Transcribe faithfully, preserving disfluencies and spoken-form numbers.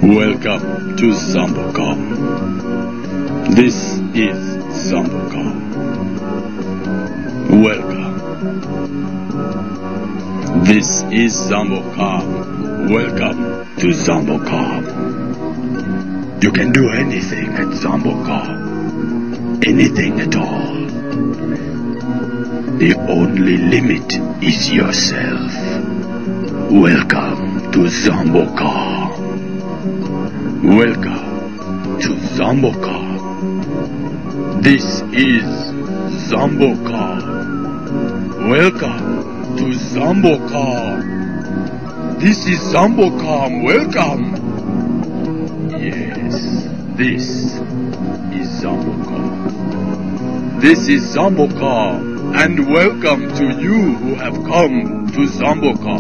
Welcome to Zambocom. This is Zambocom. Welcome. This is Zambocom. Welcome to Zambocom. You can do anything at Zambocom. Anything at all. The only limit is yourself. Welcome to Zambocom. Welcome to Zambocom. This is Zambocom. Welcome to Zambocom. This is Zambocom. Welcome. Yes, this is Zambocom. This is Zambocom, and welcome to you who have come to Zambocom.